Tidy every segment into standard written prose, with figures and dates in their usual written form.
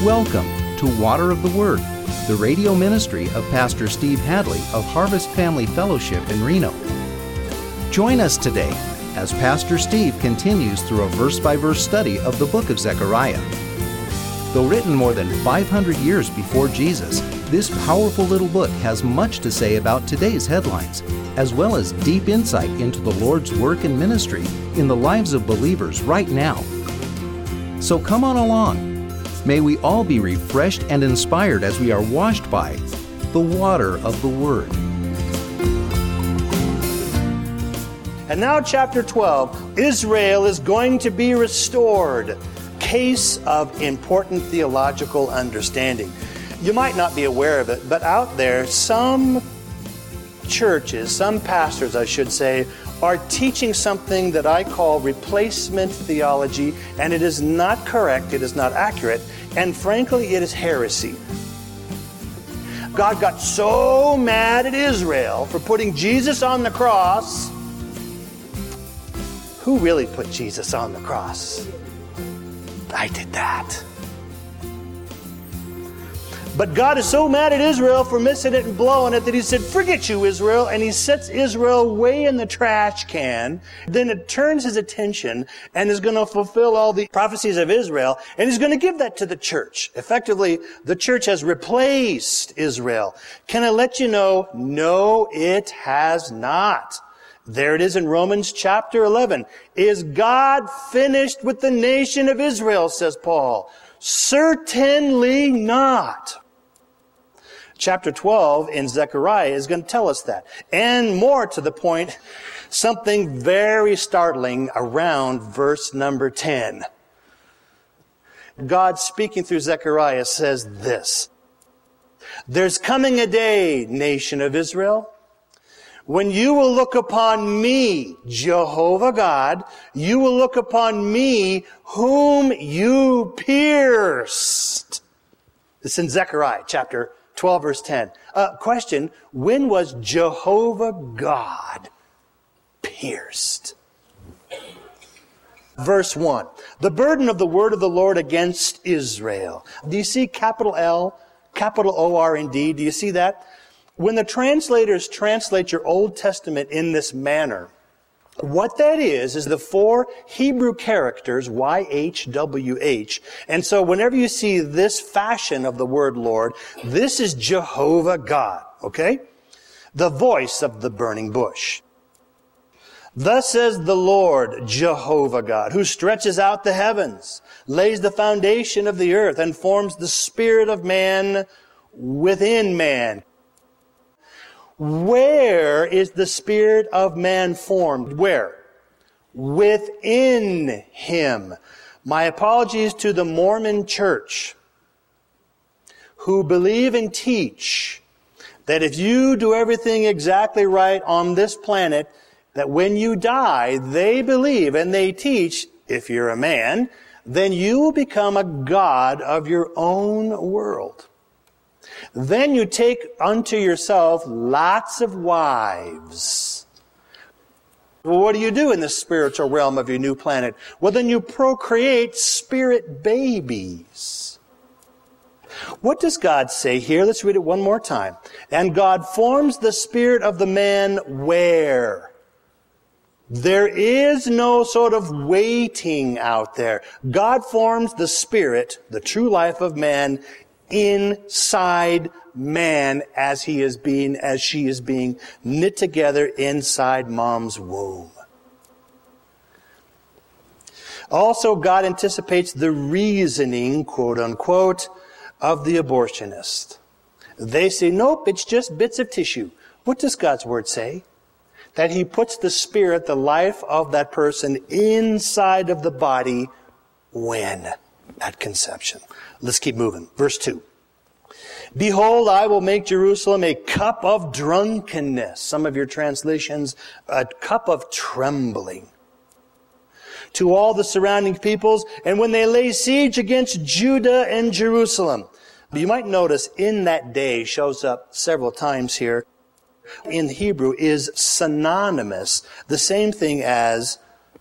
Welcome to Water of the Word, the radio ministry of Pastor Steve Hadley of Harvest Family Fellowship in Reno. Join us today as Pastor Steve continues through a verse-by-verse study of the book of Zechariah. Though written more than 500 years before Jesus, this powerful little book has much to say about today's headlines, as well as deep insight into the Lord's work and ministry in the lives of believers right now. So come on along. May we all be refreshed and inspired as we are washed by the water of the Word. And now chapter 12, Israel is going to be restored. Case of important theological understanding. You might not be aware of it, but out there, some churches, some pastors, I should say, are teaching something that I call replacement theology, and it is not correct, it is not accurate, and frankly, it is heresy. God got so mad at Israel for putting Jesus on the cross. Who really put Jesus on the cross? I did that. But God is so mad at Israel for missing it and blowing it that He said, forget you, Israel. And He sets Israel way in the trash can. Then it turns His attention and is going to fulfill all the prophecies of Israel. And He's going to give that to the church. Effectively, the church has replaced Israel. Can I let you know? No, it has not. There it is in Romans chapter 11. Is God finished with the nation of Israel, says Paul? Certainly not. Chapter 12 in Zechariah is going to tell us that. And more to the point, something very startling around verse number 10. God speaking through Zechariah says this. There's coming a day, nation of Israel, when you will look upon me, Jehovah God, you will look upon me whom you pierced. It's in Zechariah chapter 12 verse 10. Question, when was Jehovah God pierced? Verse 1. The burden of the word of the Lord against Israel. Do you see capital L, capital O-R-N-D? Do you see that? When the translators translate your Old Testament in this manner, what that is the four Hebrew characters, YHWH. And so whenever you see this fashion of the word Lord, this is Jehovah God, okay? The voice of the burning bush. Thus says the Lord, Jehovah God, who stretches out the heavens, lays the foundation of the earth, and forms the spirit of man within man. Where is the spirit of man formed? Where? Within him. My apologies to the Mormon church who believe and teach that if you do everything exactly right on this planet, that when you die, they believe and they teach, if you're a man, then you will become a god of your own world. Then you take unto yourself lots of wives. Well, what do you do in the spiritual realm of your new planet? Well, then you procreate spirit babies. What does God say here? Let's read it one more time. And God forms the spirit of the man where? There is no sort of waiting out there. God forms the spirit, the true life of man, inside man as she is being knit together inside mom's womb. Also, God anticipates the reasoning, quote unquote, of the abortionist. They say, nope, it's just bits of tissue. What does God's word say? That He puts the spirit, the life of that person inside of the body when? At conception. Let's keep moving. Verse 2. Behold, I will make Jerusalem a cup of drunkenness. Some of your translations, a cup of trembling. To all the surrounding peoples, and when they lay siege against Judah and Jerusalem. You might notice in that day shows up several times here. In Hebrew is synonymous, the same thing as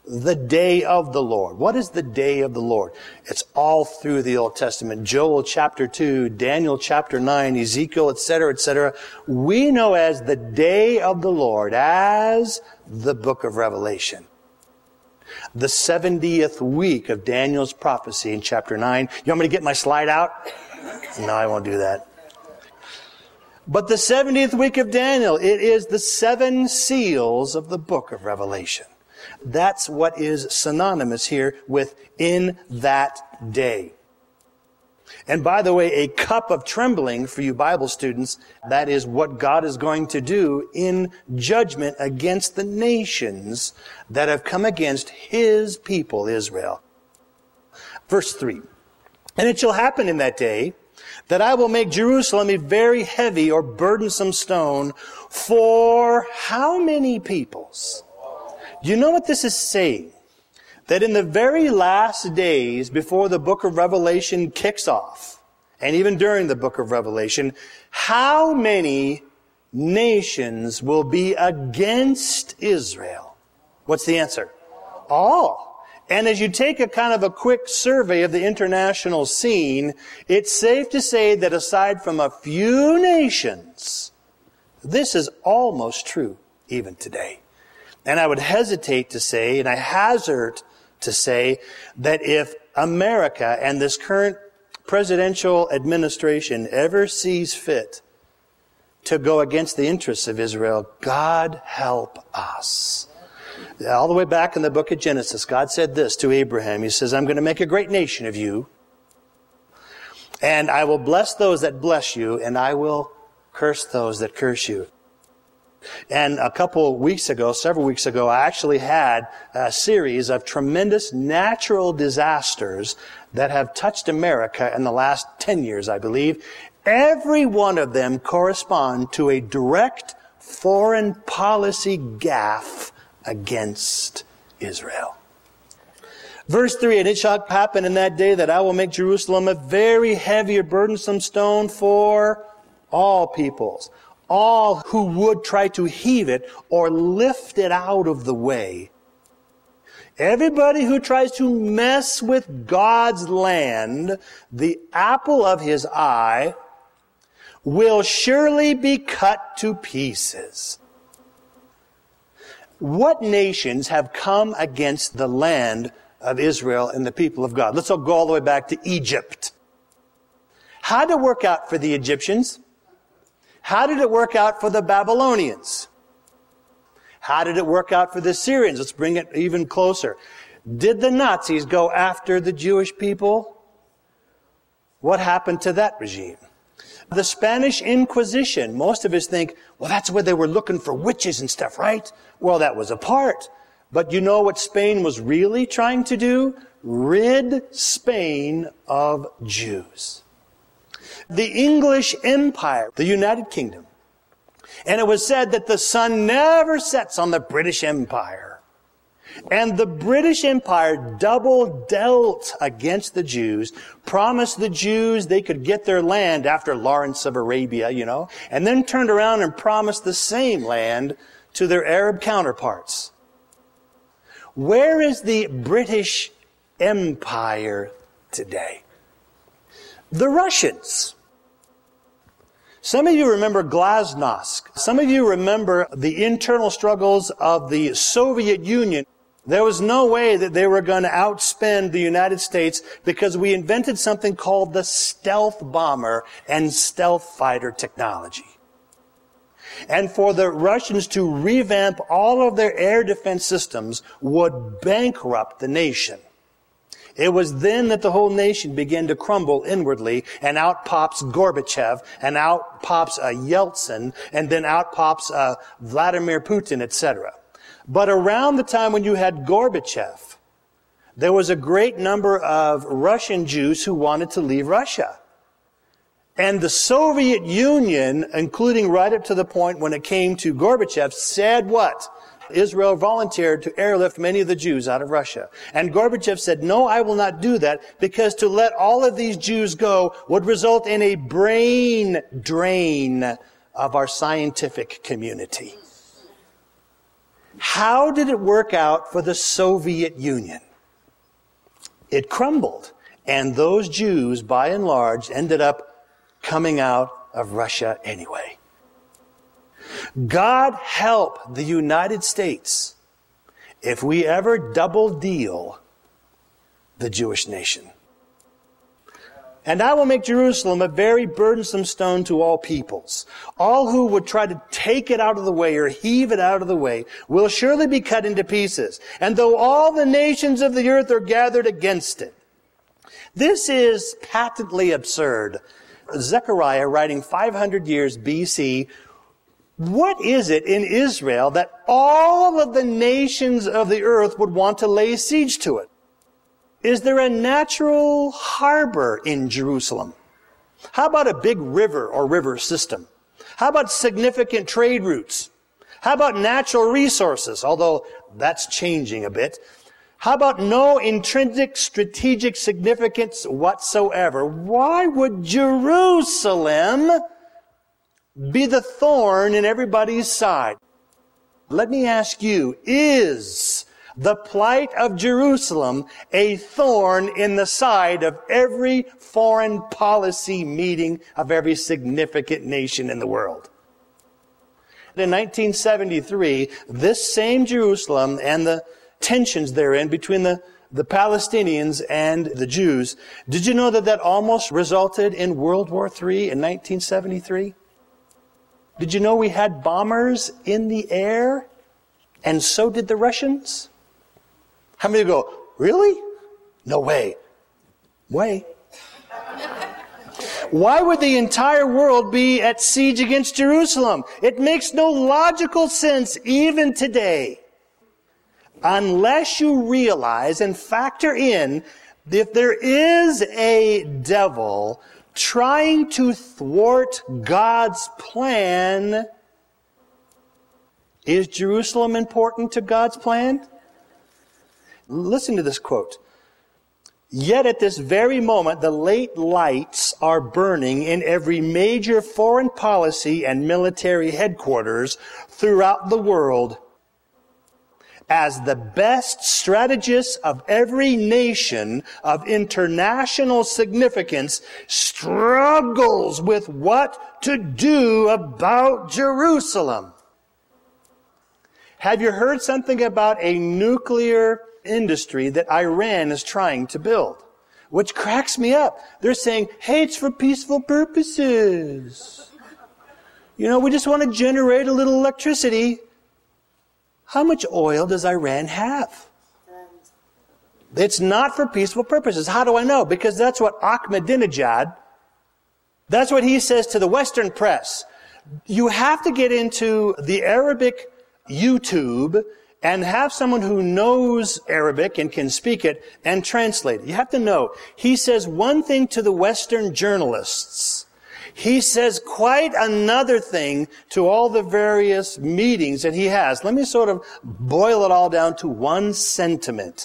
the day of the Lord. What is the day of the Lord? It's all through the Old Testament. Joel chapter 2, Daniel chapter 9, Ezekiel, etc., etc. We know as the day of the Lord as the book of Revelation. The 70th week of Daniel's prophecy in chapter 9. You want me to get my slide out? No, I won't do that. But the 70th week of Daniel, it is the 7 seals of the book of Revelation. That's what is synonymous here with in that day. And by the way, a cup of trembling for you Bible students, that is what God is going to do in judgment against the nations that have come against His people, Israel. Verse 3. And it shall happen in that day that I will make Jerusalem a very heavy or burdensome stone for how many peoples? Do you know what this is saying? That in the very last days before the book of Revelation kicks off, and even during the book of Revelation, how many nations will be against Israel? What's the answer? All. And as you take a kind of a quick survey of the international scene, it's safe to say that aside from a few nations, this is almost true even today. And I would hesitate to say, and I hazard to say, that if America and this current presidential administration ever sees fit to go against the interests of Israel, God help us. All the way back in the book of Genesis, God said this to Abraham. He says, I'm going to make a great nation of you, and I will bless those that bless you, and I will curse those that curse you. And several weeks ago, I actually had a series of tremendous natural disasters that have touched America in the last 10 years, I believe. Every one of them correspond to a direct foreign policy gaffe against Israel. Verse 3, and it shall happen in that day that I will make Jerusalem a very heavy or burdensome stone for all peoples. All who would try to heave it or lift it out of the way. Everybody who tries to mess with God's land, the apple of His eye, will surely be cut to pieces. What nations have come against the land of Israel and the people of God? Let's go all the way back to Egypt. How did it work out for the Egyptians? How did it work out for the Babylonians? How did it work out for the Syrians? Let's bring it even closer. Did the Nazis go after the Jewish people? What happened to that regime? The Spanish Inquisition, most of us think, well, that's where they were looking for witches and stuff, right? Well, that was a part. But you know what Spain was really trying to do? Rid Spain of Jews. The English Empire, the United Kingdom. And it was said that the sun never sets on the British Empire. And the British Empire double dealt against the Jews, promised the Jews they could get their land after Lawrence of Arabia, and then turned around and promised the same land to their Arab counterparts. Where is the British Empire today? The Russians. Some of you remember Glasnost. Some of you remember the internal struggles of the Soviet Union. There was no way that they were going to outspend the United States because we invented something called the stealth bomber and stealth fighter technology. And for the Russians to revamp all of their air defense systems would bankrupt the nation. It was then that the whole nation began to crumble inwardly, and out pops Gorbachev, and out pops Yeltsin, and then out pops Vladimir Putin, etc. But around the time when you had Gorbachev, there was a great number of Russian Jews who wanted to leave Russia. And the Soviet Union, including right up to the point when it came to Gorbachev, said what? Israel volunteered to airlift many of the Jews out of Russia. And Gorbachev said, no, I will not do that, because to let all of these Jews go would result in a brain drain of our scientific community. How did it work out for the Soviet Union? It crumbled, and those Jews, by and large, ended up coming out of Russia anyway. God help the United States if we ever double deal the Jewish nation. And I will make Jerusalem a very burdensome stone to all peoples. All who would try to take it out of the way or heave it out of the way will surely be cut into pieces. And though all the nations of the earth are gathered against it. This is patently absurd. Zechariah, writing 500 years BC, what is it in Israel that all of the nations of the earth would want to lay siege to it? Is there a natural harbor in Jerusalem? How about a big river or river system? How about significant trade routes? How about natural resources, although that's changing a bit? How about no intrinsic strategic significance whatsoever? Why would Jerusalem be the thorn in everybody's side? Let me ask you, is the plight of Jerusalem a thorn in the side of every foreign policy meeting of every significant nation in the world? In 1973, this same Jerusalem and the tensions therein between the Palestinians and the Jews, did you know that almost resulted in World War III in 1973? Did you know we had bombers in the air? And so did the Russians? How many go, really? No way. Way. Why would the entire world be at siege against Jerusalem? It makes no logical sense even today. Unless you realize and factor in if there is a devil trying to thwart God's plan, is Jerusalem important to God's plan? Listen to this quote. Yet at this very moment, the late lights are burning in every major foreign policy and military headquarters throughout the world as the best strategist of every nation of international significance struggles with what to do about Jerusalem. Have you heard something about a nuclear industry that Iran is trying to build? Which cracks me up. They're saying, hey, it's for peaceful purposes. You know, we just want to generate a little electricity. How much oil does Iran have? It's not for peaceful purposes. How do I know? Because that's what Ahmadinejad, that's what he says to the Western press. You have to get into the Arabic YouTube and have someone who knows Arabic and can speak it and translate it. You have to know. He says one thing to the Western journalists. He says quite another thing to all the various meetings that he has. Let me sort of boil it all down to one sentiment.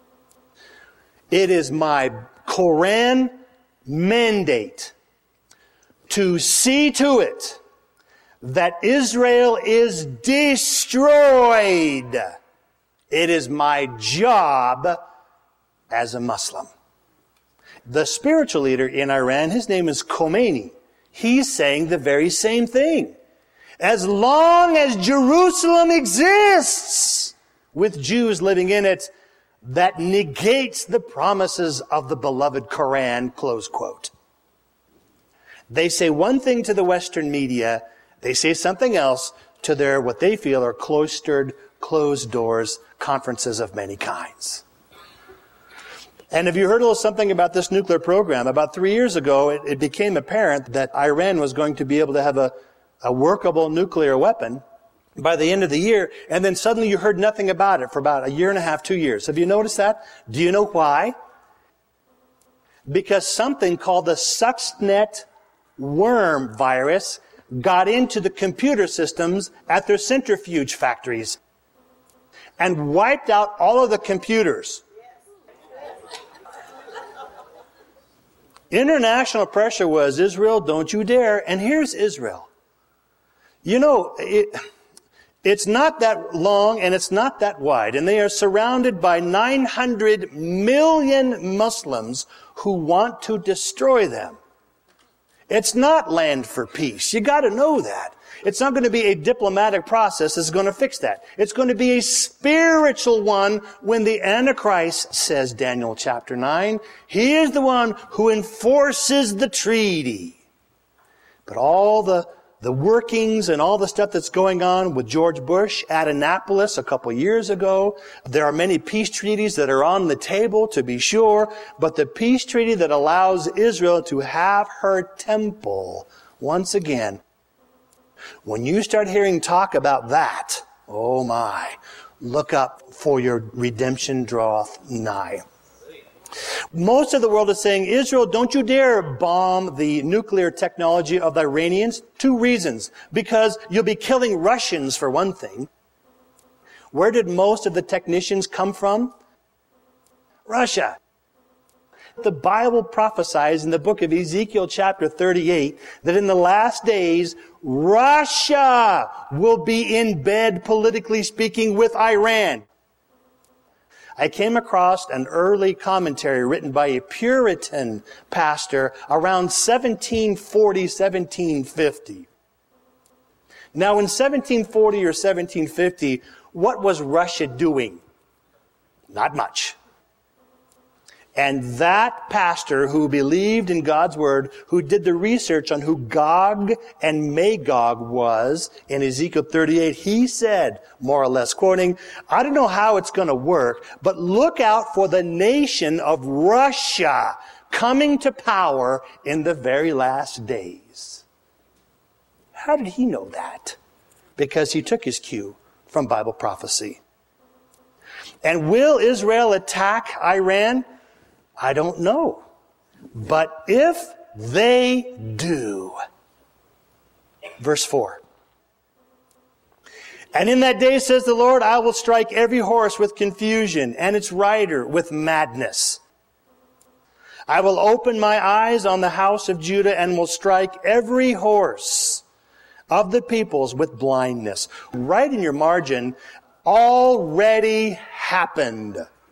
It is my Koran mandate to see to it that Israel is destroyed. It is my job as a Muslim. The spiritual leader in Iran, his name is Khomeini. He's saying the very same thing. As long as Jerusalem exists, with Jews living in it, that negates the promises of the beloved Koran, close quote. They say one thing to the Western media, they say something else to their, what they feel are cloistered, closed doors, conferences of many kinds. And have you heard a little something about this nuclear program? About 3 years ago, it became apparent that Iran was going to be able to have a workable nuclear weapon by the end of the year, and then suddenly you heard nothing about it for about a year and a half, 2 years. Have you noticed that? Do you know why? Because something called the Stuxnet worm virus got into the computer systems at their centrifuge factories and wiped out all of the computers. International pressure was, Israel, don't you dare. And here's Israel. You know, It's not that long and it's not that wide. And they are surrounded by 900 million Muslims who want to destroy them. It's not land for peace. You got to know that. It's not going to be a diplomatic process that's going to fix that. It's going to be a spiritual one when the Antichrist, says Daniel chapter 9, he is the one who enforces the treaty. But all the workings and all the stuff that's going on with George Bush at Annapolis a couple years ago, there are many peace treaties that are on the table, to be sure, but the peace treaty that allows Israel to have her temple once again, when you start hearing talk about that, oh my, look up, for your redemption draweth nigh. Most of the world is saying, Israel, don't you dare bomb the nuclear technology of the Iranians. 2 reasons. Because you'll be killing Russians, for one thing. Where did most of the technicians come from? Russia. The Bible prophesies in the book of Ezekiel chapter 38 that in the last days, Russia will be in bed, politically speaking, with Iran. I came across an early commentary written by a Puritan pastor around 1740, 1750. Now, in 1740 or 1750, what was Russia doing? Not much. And that pastor who believed in God's word, who did the research on who Gog and Magog was in Ezekiel 38, he said, more or less quoting, I don't know how it's going to work, but look out for the nation of Russia coming to power in the very last days. How did he know that? Because he took his cue from Bible prophecy. And will Israel attack Iran? I don't know. But if they do, verse 4. And in that day, says the Lord, I will strike every horse with confusion and its rider with madness. I will open my eyes on the house of Judah and will strike every horse of the peoples with blindness. Write in your margin, already happened.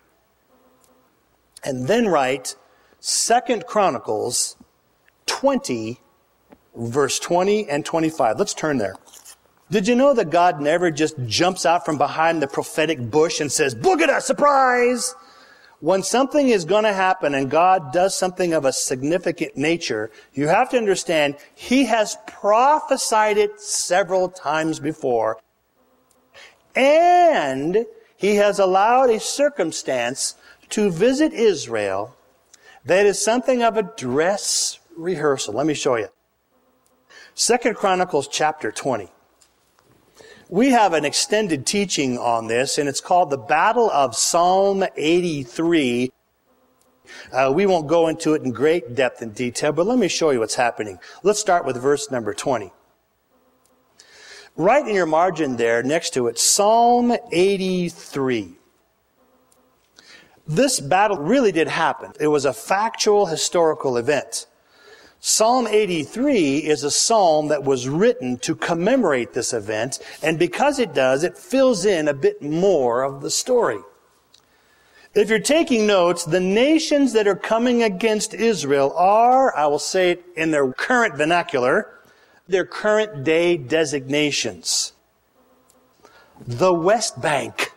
And then write 2 Chronicles 20, verse 20 and 25. Let's turn there. Did you know that God never just jumps out from behind the prophetic bush and says, boogada, surprise! When something is going to happen and God does something of a significant nature, you have to understand He has prophesied it several times before. And He has allowed a circumstance to visit Israel that is something of a dress rehearsal. Let me show you. 2 Chronicles chapter 20. We have an extended teaching on this, and it's called the Battle of Psalm 83. We won't go into it in great depth and detail, but let me show you what's happening. Let's start with verse number 20. Right in your margin there, next to it, Psalm 83. This battle really did happen. It was a factual, historical event. Psalm 83 is a psalm that was written to commemorate this event, and because it does, it fills in a bit more of the story. If you're taking notes, the nations that are coming against Israel are, I will say it in their current vernacular, their current day designations. The West Bank,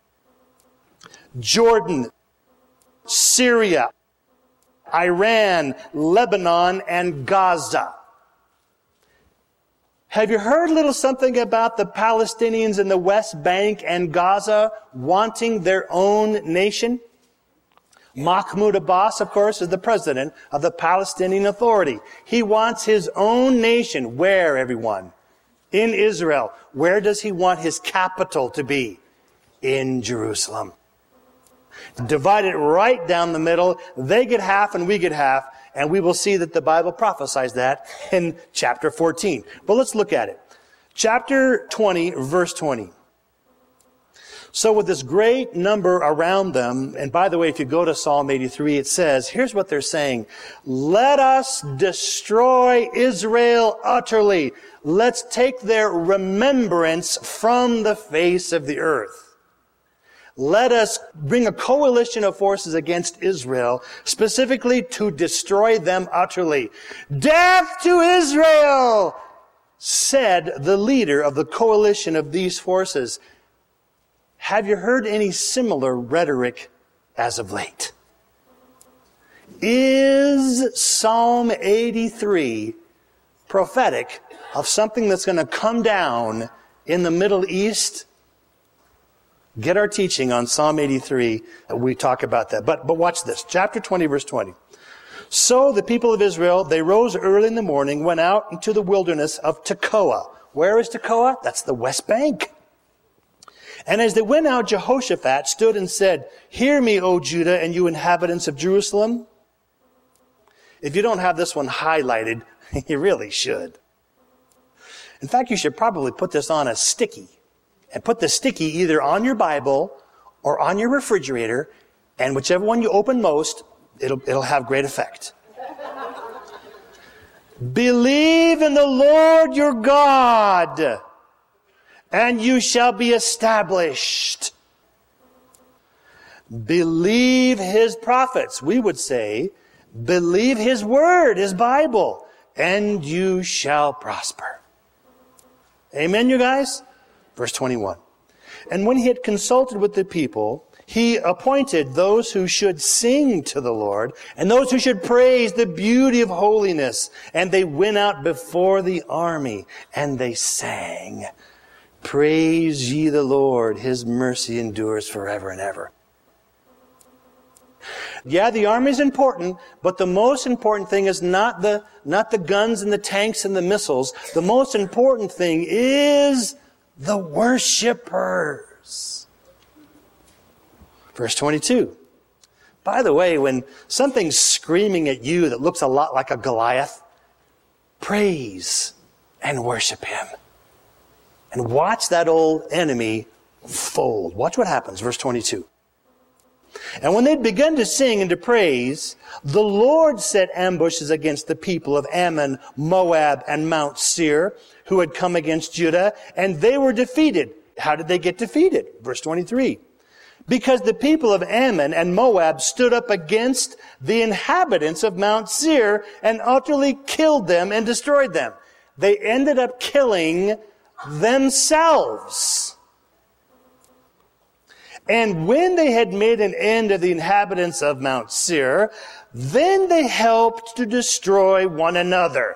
Jordan, Syria, Iran, Lebanon, and Gaza. Have you heard a little something about the Palestinians in the West Bank and Gaza wanting their own nation? Mahmoud Abbas, of course, is the president of the Palestinian Authority. He wants his own nation. Where, everyone? In Israel. Where does he want his capital to be? In Jerusalem. Divide it right down the middle. They get half and we get half. And we will see that the Bible prophesies that in chapter 14. But let's look at it. Chapter 20, verse 20. So with this great number around them, and by the way, if you go to Psalm 83, it says, here's what they're saying: let us destroy Israel utterly. Let's take their remembrance from the face of the earth. Let us bring a coalition of forces against Israel, specifically to destroy them utterly. Death to Israel, said the leader of the coalition of these forces. Have you heard any similar rhetoric as of late? Is Psalm 83 prophetic of something that's going to come down in the Middle East? Get our teaching on Psalm 83. We talk about that. But watch this. Chapter 20, verse 20. So the people of Israel, they rose early in the morning, went out into the wilderness of Tekoa. Where is Tekoa? That's the West Bank. And as they went out, Jehoshaphat stood and said, hear me, O Judah, and you inhabitants of Jerusalem. If you don't have this one highlighted, you really should. In fact, you should probably put this on a sticky. And put the sticky either on your Bible or on your refrigerator, and whichever one you open most, it'll have great effect. Believe in the Lord your God, and you shall be established. Believe his prophets. We would say, believe his word, his Bible, and you shall prosper. Amen, you guys? Verse 21. And when he had consulted with the people, he appointed those who should sing to the Lord and those who should praise the beauty of holiness. And they went out before the army and they sang, praise ye the Lord, his mercy endures forever and ever. Yeah, the army is important, but the most important thing is not the guns and the tanks and the missiles. The most important thing is the worshipers. Verse 22. By the way, when something's screaming at you that looks a lot like a Goliath, praise and worship him. And watch that old enemy fold. Watch what happens. Verse 22. And when they'd begun to sing and to praise, the Lord set ambushes against the people of Ammon, Moab, and Mount Seir, who had come against Judah, and they were defeated. How did they get defeated? Verse 23. Because the people of Ammon and Moab stood up against the inhabitants of Mount Seir and utterly killed them and destroyed them. They ended up killing themselves. And when they had made an end of the inhabitants of Mount Seir, then they helped to destroy one another.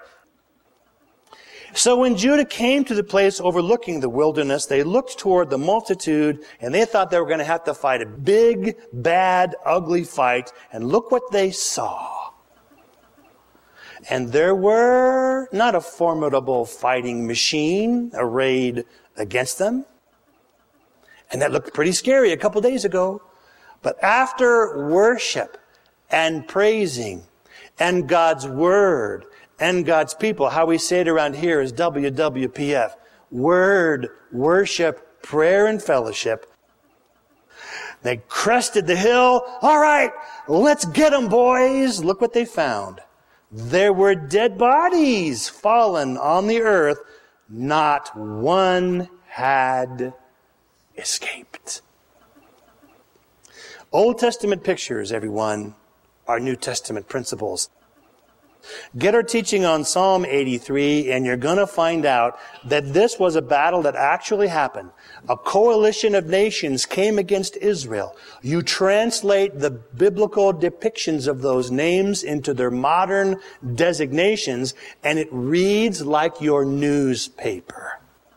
So when Judah came to the place overlooking the wilderness, they looked toward the multitude, and they thought they were going to have to fight a big, bad, ugly fight. And look what they saw. And there were not a formidable fighting machine arrayed against them. And that looked pretty scary a couple days ago. But after worship and praising and God's word and God's people, how we say it around here is WWPF. Word, worship, prayer, and fellowship. They crested the hill. All right, let's get them, boys. Look what they found. There were dead bodies fallen on the earth. Not one had escaped. Old Testament pictures, everyone, are New Testament principles. Get our teaching on Psalm 83, and you're going to find out that this was a battle that actually happened. A coalition of nations came against Israel. You translate the biblical depictions of those names into their modern designations, and it reads like your newspaper.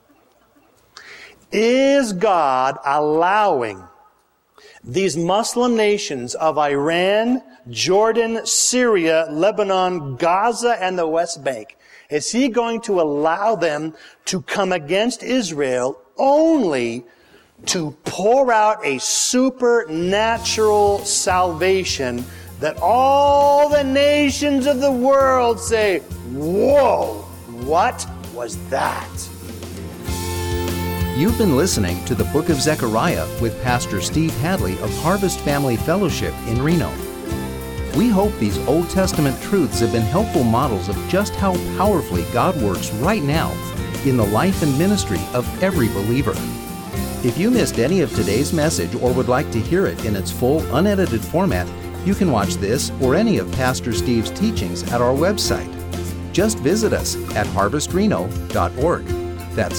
Is God allowing these Muslim nations of Iran, Jordan, Syria, Lebanon, Gaza, and the West Bank, is he going to allow them to come against Israel only to pour out a supernatural salvation that all the nations of the world say, whoa, what was that? You've been listening to the Book of Zechariah with Pastor Steve Hadley of Harvest Family Fellowship in Reno. We hope these Old Testament truths have been helpful models of just how powerfully God works right now in the life and ministry of every believer. If you missed any of today's message or would like to hear it in its full, unedited format, you can watch this or any of Pastor Steve's teachings at our website. Just visit us at harvestreno.org. That's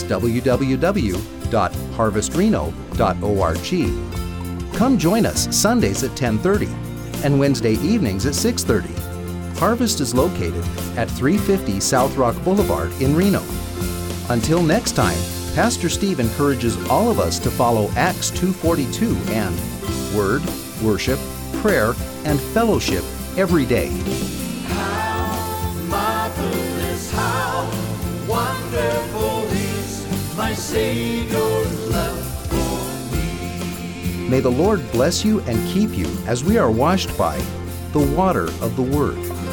www.harvestreno.org. Come join us Sundays at 10:30 and Wednesday evenings at 6:30. Harvest is located at 350 South Rock Boulevard in Reno. Until next time, Pastor Steve encourages all of us to follow Acts 2:42 and Word, Worship, Prayer, and Fellowship every day. How marvelous, how wonderful is my Savior's love for me. May the Lord bless you and keep you as we are washed by the water of the Word.